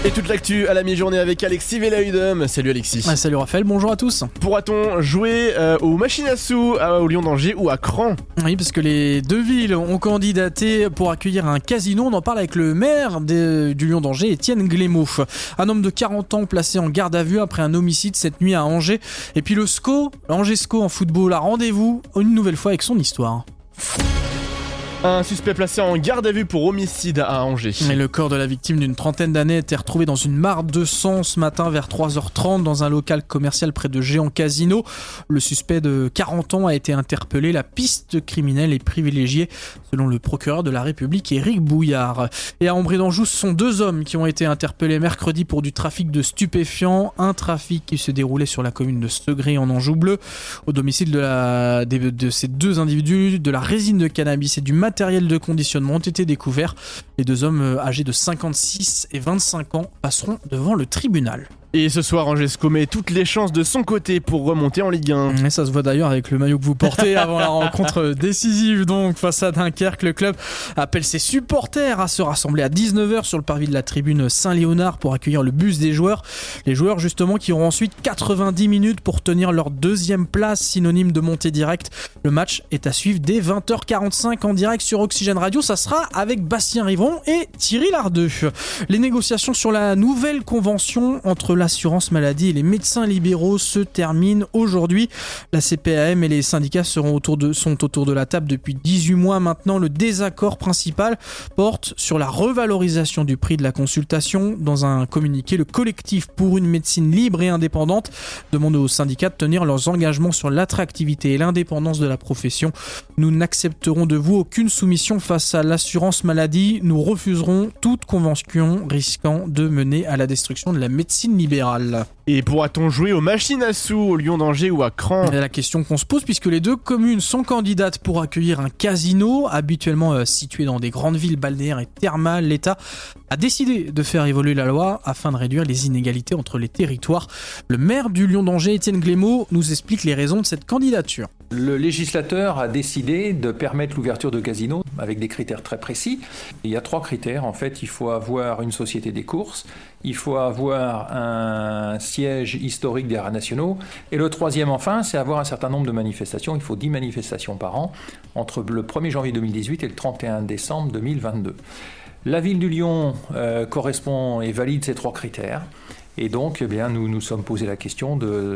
Et toute l'actu à la mi-journée avec Alexis Velaudem. Salut Alexis. Salut Raphaël, bonjour à tous. Pourra-t-on jouer aux machines à sous au Lyon d'Angers ou à Cran ? Oui, parce que les deux villes ont candidaté pour accueillir un casino. On en parle avec le maire du Lyon d'Angers, Étienne Glémaud. Un homme de 40 ans placé en garde à vue après un homicide cette nuit à Angers. Et puis le SCO, l'Angers SCO en football, a rendez-vous une nouvelle fois avec son histoire. Un suspect placé en garde à vue pour homicide à Angers. Et le corps de la victime d'une trentaine d'années a été retrouvé dans une mare de sang ce matin vers 3h30 dans un local commercial près de Géant Casino. Le suspect de 40 ans a été interpellé. La piste criminelle est privilégiée selon le procureur de la République Éric Bouillard. Et à Ambré d'Anjou, ce sont deux hommes qui ont été interpellés mercredi pour du trafic de stupéfiants. Un trafic qui se déroulait sur la commune de Segré en Anjou bleu. Au domicile de ces deux individus, de la résine de cannabis et du matériel de conditionnement ont été découverts. Les deux hommes âgés de 56 et 25 ans passeront devant le tribunal. Et ce soir, Angers SCO met toutes les chances de son côté pour remonter en Ligue 1. Et ça se voit d'ailleurs avec le maillot que vous portez avant la rencontre décisive donc face à Dunkerque. Le club appelle ses supporters à se rassembler à 19h sur le parvis de la tribune Saint-Léonard pour accueillir le bus des joueurs. Les joueurs justement qui auront ensuite 90 minutes pour tenir leur deuxième place, synonyme de montée directe. Le match est à suivre dès 20h45 en direct sur Oxygène Radio. Ça sera avec Bastien Rivron et Thierry Lardeux. Les négociations sur la nouvelle convention entre l'assurance maladie et les médecins libéraux se terminent aujourd'hui. La CPAM et les syndicats sont autour de la table depuis 18 mois maintenant. Le désaccord principal porte sur la revalorisation du prix de la consultation. Dans un communiqué, le collectif pour une médecine libre et indépendante demande aux syndicats de tenir leurs engagements sur l'attractivité et l'indépendance de la profession. Nous n'accepterons de vous aucune soumission face à l'assurance maladie. Nous refuserons toute convention risquant de mener à la destruction de la médecine libérale. Et pourra-t-on jouer aux machines à sous au Lyon d'Angers ou à Cran ? C'est la question qu'on se pose puisque les deux communes sont candidates pour accueillir un casino habituellement situé dans des grandes villes balnéaires et thermales. L'État a décidé de faire évoluer la loi afin de réduire les inégalités entre les territoires. Le maire du Lyon d'Angers, Étienne Glémaud, nous explique les raisons de cette candidature. Le législateur a décidé de permettre l'ouverture de casinos avec des critères très précis. Il y a 3 critères. En fait, il faut avoir une société des courses, il faut avoir un siège historique des haras nationaux, et le troisième, enfin, c'est avoir un certain nombre de manifestations. Il faut 10 manifestations par an entre le 1er janvier 2018 et le 31 décembre 2022. La ville du Lyon correspond et valide ces 3 critères. Et donc, eh bien, nous nous sommes posé la question de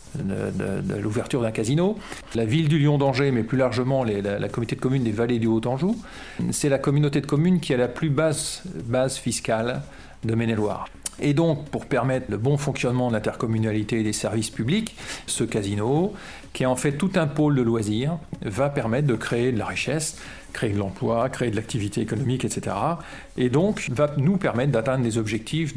l'ouverture d'un casino. La ville du Lyon d'Angers, mais plus largement la communauté de communes des Vallées du Haut-Anjou, c'est la communauté de communes qui a la plus basse base fiscale de Maine-et-Loire. Et donc, pour permettre le bon fonctionnement de l'intercommunalité et des services publics, ce casino, qui est en fait tout un pôle de loisirs, va permettre de créer de la richesse, créer de l'emploi, créer de l'activité économique, etc. Et donc, va nous permettre d'atteindre des objectifs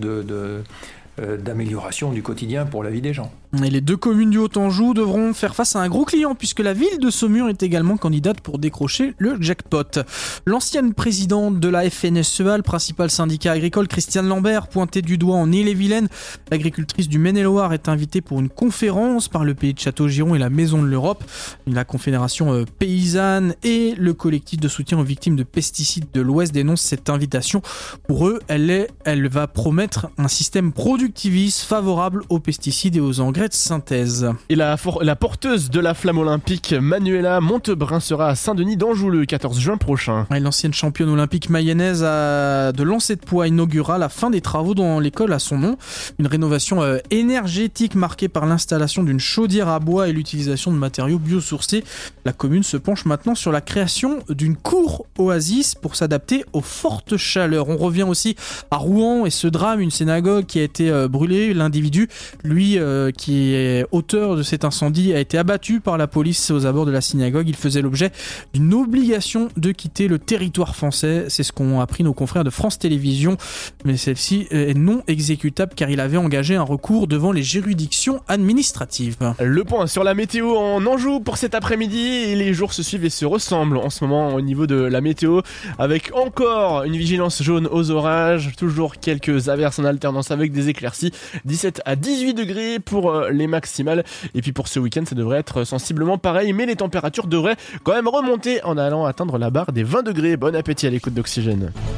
d'amélioration du quotidien pour la vie des gens. Et les deux communes du Haut-Anjou devront faire face à un gros client puisque la ville de Saumur est également candidate pour décrocher le jackpot. L'ancienne présidente de la FNSEA, le principal syndicat agricole, Christiane Lambert, pointée du doigt en Ille-et-Vilaine, l'agricultrice du Maine-et-Loire est invitée pour une conférence par le pays de Château-Giron et la Maison de l'Europe, la Confédération paysanne et le collectif de soutien aux victimes de pesticides de l'Ouest dénoncent cette invitation. Pour eux, elle va promettre un système productiviste favorable aux pesticides et aux engrais de synthèse. Et la porteuse de la flamme olympique, Manuela Montebrin, sera à Saint-Denis d'Anjou le 14 juin prochain. L'ancienne championne olympique mayonnaise de lancer de poids inaugurera la fin des travaux dans l'école à son nom. Une rénovation énergétique marquée par l'installation d'une chaudière à bois et l'utilisation de matériaux biosourcés. La commune se penche maintenant sur la création d'une cour oasis pour s'adapter aux fortes chaleurs. On revient aussi à Rouen et ce drame, une synagogue qui a été brûlée. L'individu, lui, qui est auteur de cet incendie, a été abattu par la police aux abords de la synagogue. Il faisait l'objet d'une obligation de quitter le territoire français. C'est ce qu'ont appris nos confrères de France Télévisions. Mais celle-ci est non exécutable car il avait engagé un recours devant les juridictions administratives. Le point sur la météo en Anjou pour cet après-midi. Les jours se suivent et se ressemblent en ce moment au niveau de la météo, avec encore une vigilance jaune aux orages, toujours quelques averses en alternance avec des éclaircies, 17 à 18 degrés pour les maximales. Et puis pour ce week-end, ça devrait être sensiblement pareil, mais les températures devraient quand même remonter en allant atteindre la barre des 20 degrés. Bon appétit à l'écoute d'Oxygène.